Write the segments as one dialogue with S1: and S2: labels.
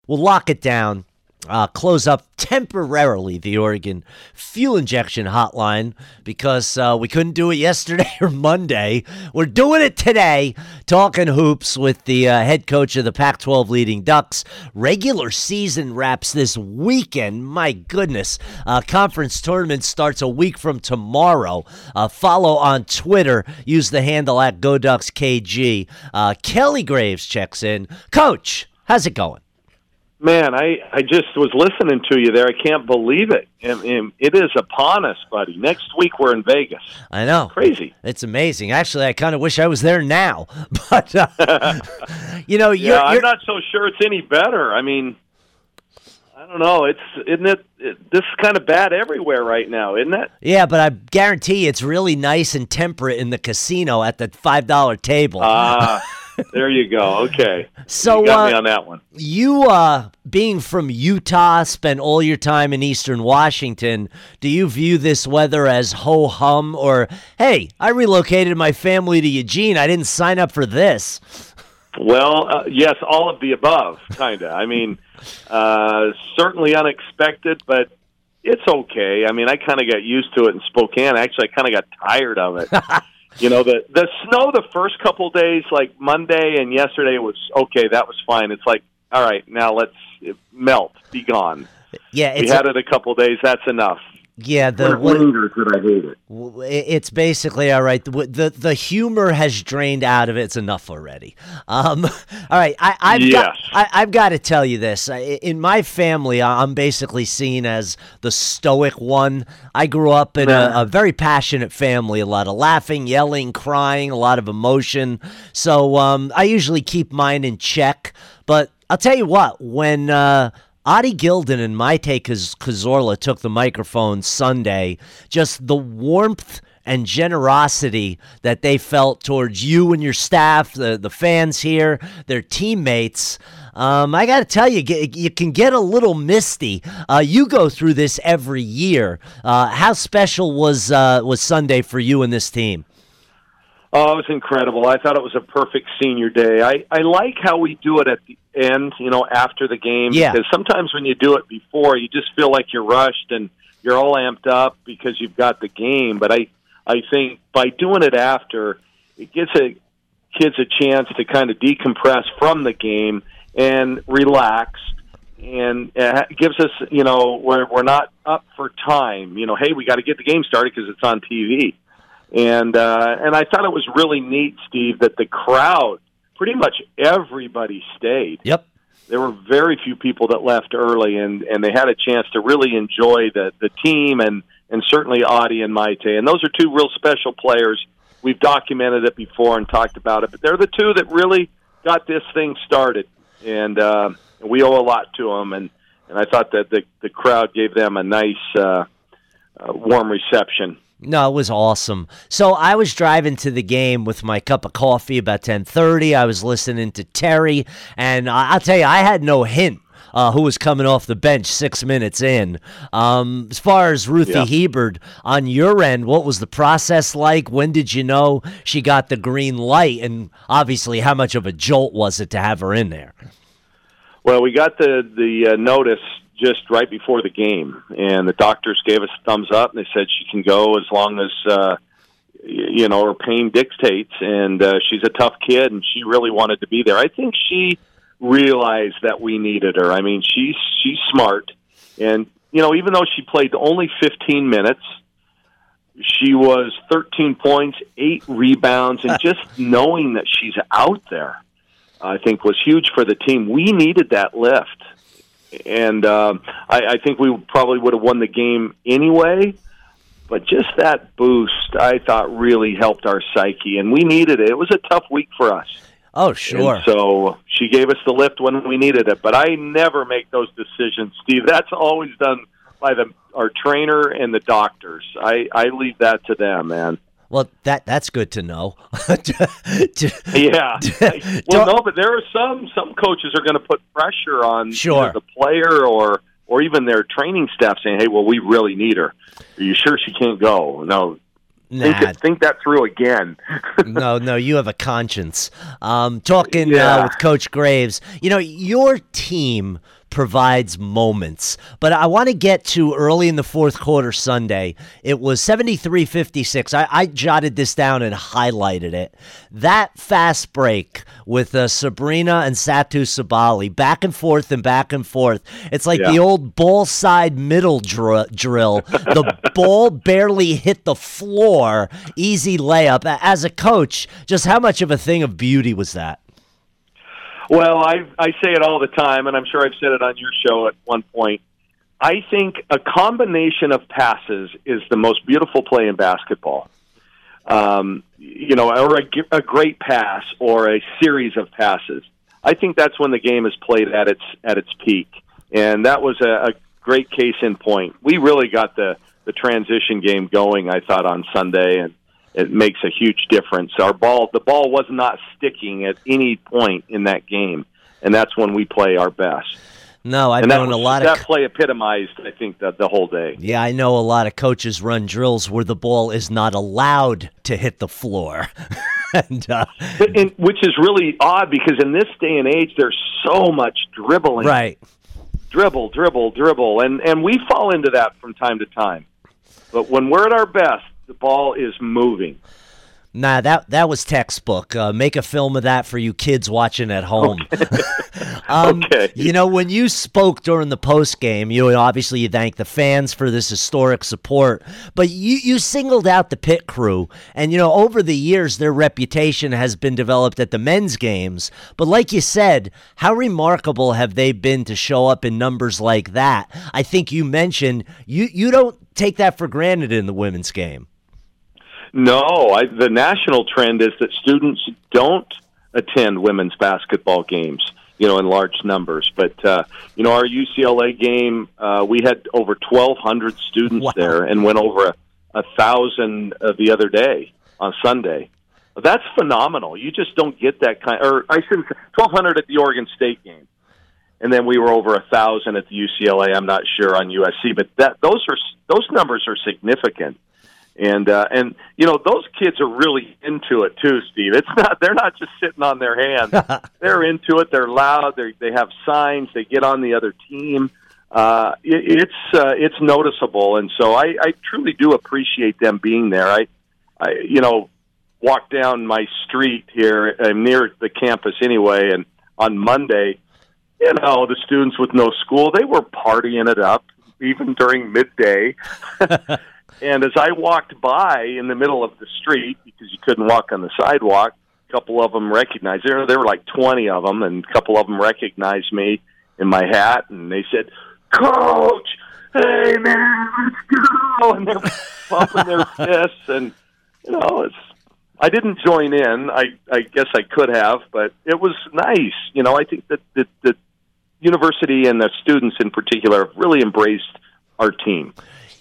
S1: we'll lock it down. Close up temporarily the Oregon fuel injection hotline because we couldn't do it yesterday or Monday. We're doing it today, talking hoops with the head coach of the Pac-12 Leading Ducks. Regular season wraps this weekend. My goodness. Conference tournament starts a week from tomorrow. Follow on Twitter. Use the handle at GoDucksKG. Kelly Graves checks in. Coach, how's it going?
S2: Man, I just was listening to you there. I can't believe it. It is upon us, buddy. Next week we're in Vegas.
S1: I know.
S2: Crazy.
S1: It's amazing. Actually, I kind of wish I was there now. But,
S2: I'm not so sure it's any better. I mean, I don't know. This is kind of bad everywhere right now, isn't it?
S1: Yeah, but I guarantee it's really nice and temperate in the casino at the $5 table.
S2: There you go. Okay.
S1: So
S2: you got me on that one.
S1: You, being from Utah, spent all your time in Eastern Washington. Do you view this weather as ho-hum or, hey, I relocated my family to Eugene. I didn't sign up for this?
S2: Well, yes, all of the above, kind of. I mean, certainly unexpected, but it's okay. I mean, I kind of got used to it in Spokane. Actually, I kind of got tired of it. You know, the snow the first couple of days, like Monday and yesterday, was okay. That was fine. It's like, all right, now let's melt, be gone.
S1: Yeah,
S2: we had it a couple of days. That's enough.
S1: Yeah,
S2: that I hate it.
S1: It's basically all right. The humor has drained out of it. It's enough already. All right, I've got to tell you this. In my family, I'm basically seen as the stoic one. I grew up in a very passionate family. A lot of laughing, yelling, crying, a lot of emotion. So I usually keep mine in check. But I'll tell you what, when Adi Gilden and Maite Cazorla took the microphone Sunday, just the warmth and generosity that they felt towards you and your staff, the fans here, their teammates. I got to tell you, you can get a little misty. You go through this every year. How special was Sunday for you and this team?
S2: Oh, it was incredible. I thought it was a perfect senior day. I like how we do it at the end, after the game.
S1: Yeah.
S2: Because sometimes when you do it before, you just feel like you're rushed and you're all amped up because you've got the game. But I think by doing it after, it gives kids a chance to kind of decompress from the game and relax. And it gives us, we're not up for time. Hey, we got to get the game started because it's on TV. And I thought it was really neat, Steve, that the crowd, pretty much everybody stayed.
S1: Yep.
S2: There were very few people that left early, and they had a chance to really enjoy the team and certainly Adi and Maite. And those are two real special players. We've documented it before and talked about it, but they're the two that really got this thing started. And we owe a lot to them, and I thought that the crowd gave them a nice, warm reception.
S1: No, it was awesome. So I was driving to the game with my cup of coffee about 10:30. I was listening to Terry, and I'll tell you, I had no hint who was coming off the bench 6 minutes in. As far as Ruthie Hebard, on your end, what was the process like? When did you know she got the green light? And obviously, how much of a jolt was it to have her in there?
S2: Well, we got the notice just right before the game, and the doctors gave us a thumbs up, and they said she can go as long as her pain dictates. And she's a tough kid, and she really wanted to be there. I think she realized that we needed her. I mean, she's smart, and even though she played only 15 minutes, she was 13 points, 8 rebounds, and just knowing that she's out there, I think, was huge for the team. We needed that lift. And I think we probably would have won the game anyway, but just that boost, I thought, really helped our psyche, and we needed it. It was a tough week for us.
S1: Oh, sure.
S2: And so she gave us the lift when we needed it, but I never make those decisions, Steve. That's always done by our trainer and the doctors. I leave that to them, man.
S1: Well, that's good to know.
S2: Yeah. Well, no, but there are some coaches are going to put pressure on the player or even their training staff saying, hey, well, we really need her. Are you sure she can't go? No. Think that through again.
S1: No, you have a conscience. Talking with Coach Graves, your team provides moments. But I want to get to early in the fourth quarter Sunday. It was 73-56. I jotted this down and highlighted it. That fast break with Sabrina and Satu Sabali, back and forth and back and forth. It's like the old ball side middle drill. The ball barely hit the floor. Easy layup. As a coach, just how much of a thing of beauty was that?
S2: Well, I say it all the time, and I'm sure I've said it on your show at one point. I think a combination of passes is the most beautiful play in basketball. Or a great pass or a series of passes. I think that's when the game is played at its peak, and that was a great case in point. We really got the transition game going, I thought, on Sunday, and it makes a huge difference. The ball was not sticking at any point in that game, and that's when we play our best.
S1: No, I've known a lot of
S2: that play epitomized, I think, the whole day.
S1: Yeah, I know a lot of coaches run drills where the ball is not allowed to hit the floor,
S2: which is really odd because in this day and age, there's so much dribbling.
S1: Right,
S2: dribble, and we fall into that from time to time. But when we're at our best, the ball is moving.
S1: Nah, that was textbook. Make a film of that for you kids watching at home.
S2: Okay.
S1: When you spoke during the post game, you thanked the fans for this historic support, but you singled out the pit crew, and over the years their reputation has been developed at the men's games. But like you said, how remarkable have they been to show up in numbers like that? I think you mentioned you don't take that for granted in the women's game.
S2: No, the national trend is that students don't attend women's basketball games, in large numbers. But, our UCLA game, we had over 1,200 students there and went over 1,000 the other day on Sunday. That's phenomenal. You just don't get that or I shouldn't say 1,200 at the Oregon State game. And then we were over 1,000 at the UCLA. I'm not sure on USC, but those numbers are significant. And those kids are really into it too, Steve. They're not just sitting on their hands. They're into it. They're loud. They have signs. They get on the other team. It's noticeable, and so I truly do appreciate them being there. I walk down my street here. I'm near the campus anyway, and on Monday, the students with no school, they were partying it up even during midday. And as I walked by in the middle of the street, because you couldn't walk on the sidewalk, a couple of them recognized, there were like 20 of them, and a couple of them recognized me in my hat, and they said, "Coach, hey, man, let's go!" And they're bumping their fists, and, I didn't join in. I guess I could have, but it was nice. I think that the university and the students in particular have really embraced our team.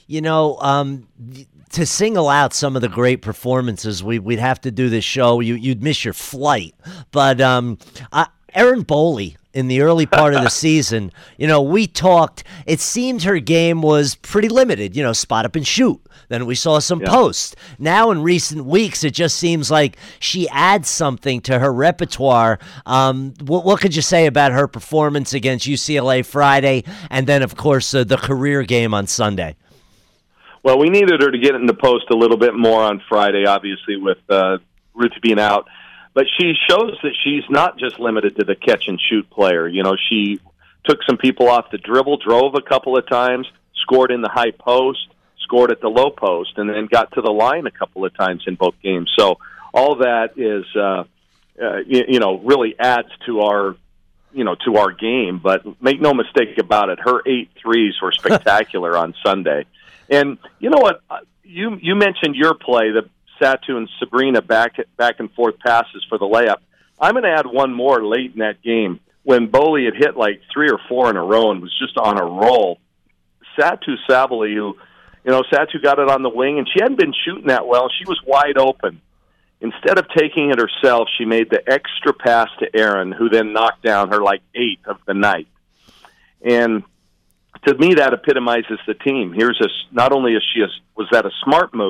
S1: To single out some of the great performances, we'd have to do this show. You'd miss your flight. But Erin Boley, in the early part of the season, we talked. It seemed her game was pretty limited, spot up and shoot. Then we saw some posts. Now in recent weeks, it just seems like she adds something to her repertoire. What could you say about her performance against UCLA Friday, and then, of course, the career game on Sunday?
S2: Well, we needed her to get in the post a little bit more on Friday, obviously, with Ruth being out. But she shows that she's not just limited to the catch-and-shoot player. She took some people off the dribble, drove a couple of times, scored in the high post, scored at the low post, and then got to the line a couple of times in both games. So all that is, really adds to our game. But make no mistake about it, her 8 threes were spectacular on Sunday. And you know what? You mentioned your play, the Satu and Sabrina back and forth passes for the layup. I'm going to add one more late in that game when Boley had hit like 3 or 4 in a row and was just on a roll. Satu Sabali, Satu got it on the wing, and she hadn't been shooting that well. She was wide open. Instead of taking it herself, she made the extra pass to Erin, who then knocked down her 8th of the night. And to me, that epitomizes the team. Not only was that a smart move,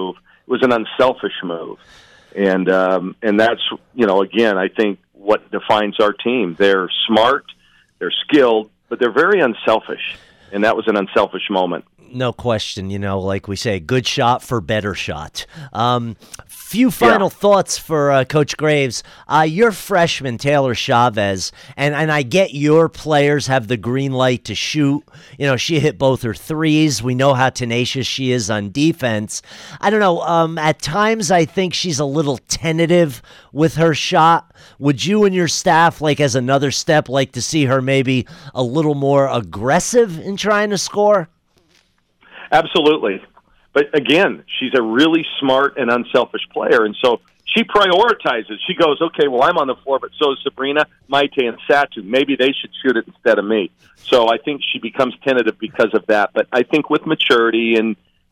S2: was an unselfish move. And that's, again, I think what defines our team. They're smart, they're skilled, but they're very unselfish. And that was an unselfish moment.
S1: No question, like we say, good shot for better shot. Few final thoughts for Coach Graves. Your freshman, Taylor Chavez, and I get your players have the green light to shoot. She hit both her threes. We know how tenacious she is on defense. I don't know. At times, I think she's a little tentative with her shot. Would you and your staff, like as another step, like to see her maybe a little more aggressive in trying to score?
S2: Absolutely. But again, she's a really smart and unselfish player, and so she prioritizes. She goes, okay, well, I'm on the floor, but so is Sabrina, Maite, and Satu. Maybe they should shoot it instead of me. So I think she becomes tentative because of that. But I think with maturity and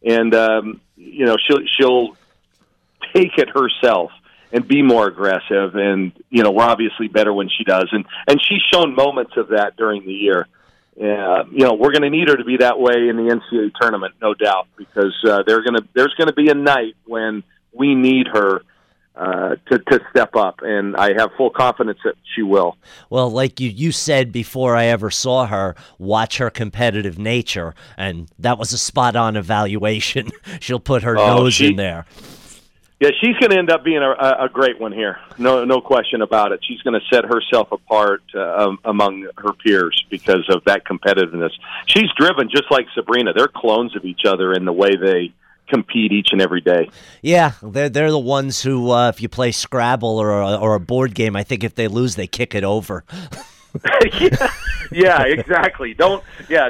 S2: she'll take it herself and be more aggressive. And, we're obviously better when she does. And she's shown moments of that during the year. We're going to need her to be that way in the NCAA tournament, no doubt, because there's going to be a night when we need her to step up, and I have full confidence that she will.
S1: Well, like you said before I ever saw her, watch her competitive nature, and that was a spot-on evaluation. She'll put her nose in there.
S2: Yeah, she's going to end up being a great one here. No question about it. She's going to set herself apart among her peers because of that competitiveness. She's driven just like Sabrina. They're clones of each other in the way they compete each and every day.
S1: Yeah, they're the ones who, if you play Scrabble or a board game, I think if they lose, they kick it over.
S2: Yeah, exactly. Don't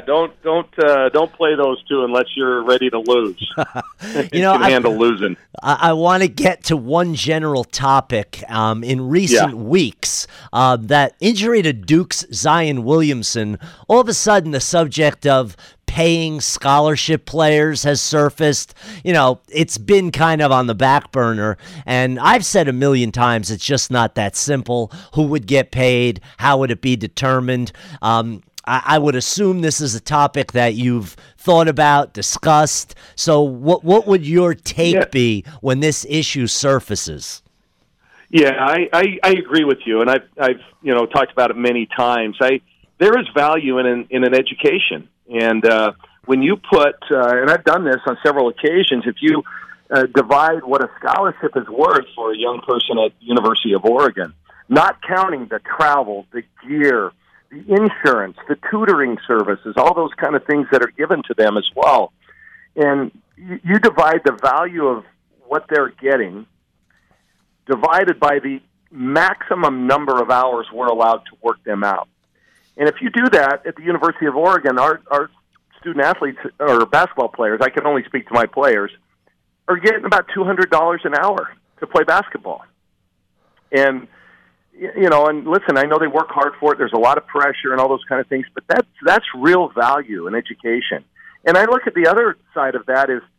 S2: play those two unless you're ready to lose. You can handle losing.
S1: I want to get to one general topic. In recent weeks, that injury to Duke's Zion Williamson, all of a sudden the subject of paying scholarship players has surfaced. It's been kind of on the back burner, and I've said a million times it's just not that simple. Who would get paid? How would it be determined? I would assume this is a topic that you've thought about, discussed. So what would your take be when this issue surfaces?
S2: Yeah, I agree with you, and I've talked about it many times. There is value in an education. And when you put, and I've done this on several occasions, if you divide what a scholarship is worth for a young person at the University of Oregon, not counting the travel, the gear, the insurance, the tutoring services, all those kind of things that are given to them as well. And you divide the value of what they're getting divided by the maximum number of hours we're allowed to work them out. And if you do that at the University of Oregon, our student athletes or basketball players, I can only speak to my players, are getting about $200 an hour to play basketball. And, and listen, I know they work hard for it. There's a lot of pressure and all those kind of things, but that's real value in education. And I look at the other side of that is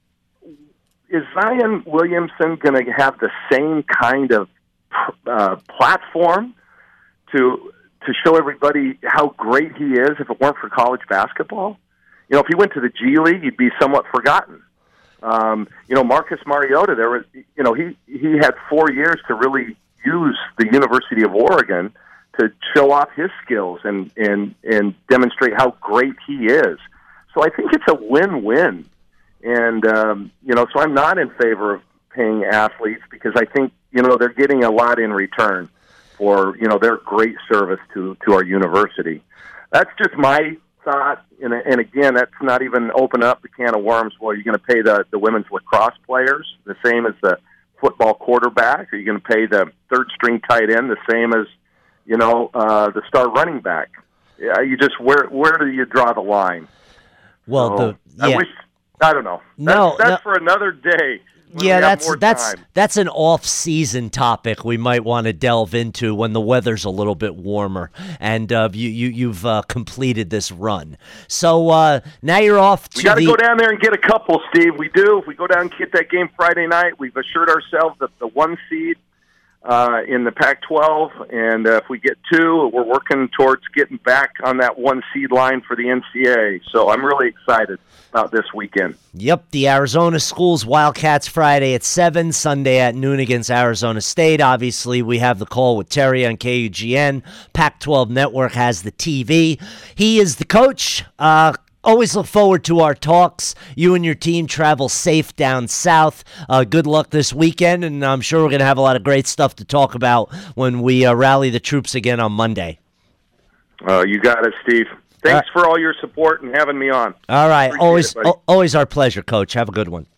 S2: Zion Williamson going to have the same kind of platform to show everybody how great he is if it weren't for college basketball? If he went to the G League, he'd be somewhat forgotten. Marcus Mariota, there was, he had 4 years to really use the University of Oregon to show off his skills and demonstrate how great he is. So I think it's a win-win. And, so I'm not in favor of paying athletes because I think, they're getting a lot in return for, their great service to our university. That's just my thought. And again, that's not even open up the can of worms. Well, you're going to pay the women's lacrosse players the same as the football quarterback? Are you going to pay the third-string tight end the same as, the star running back? Yeah, you just where do you draw the line?
S1: Well,
S2: I don't know. That's for another day.
S1: Yeah, that's an off-season topic we might want to delve into when the weather's a little bit warmer and you've completed this run. So now you're off to
S2: We got to go down there and get a couple, Steve. We do. If we go down and get that game Friday night, we've assured ourselves that the 1 seed in the Pac-12, and if we get 2, we're working towards getting back on that 1 seed line for the NCAA. So I'm really excited about this weekend.
S1: Yep, the Arizona schools, Wildcats Friday at 7, Sunday at noon against Arizona State. Obviously, we have the call with Terry on KUGN. Pac-12 Network has the TV. He is the coach. Always look forward to our talks. You and your team travel safe down south. Good luck this weekend, and I'm sure we're going to have a lot of great stuff to talk about when we rally the troops again on Monday.
S2: You got it, Steve. Thanks for all your support and having me on.
S1: All right. Always our pleasure, Coach. Have a good one.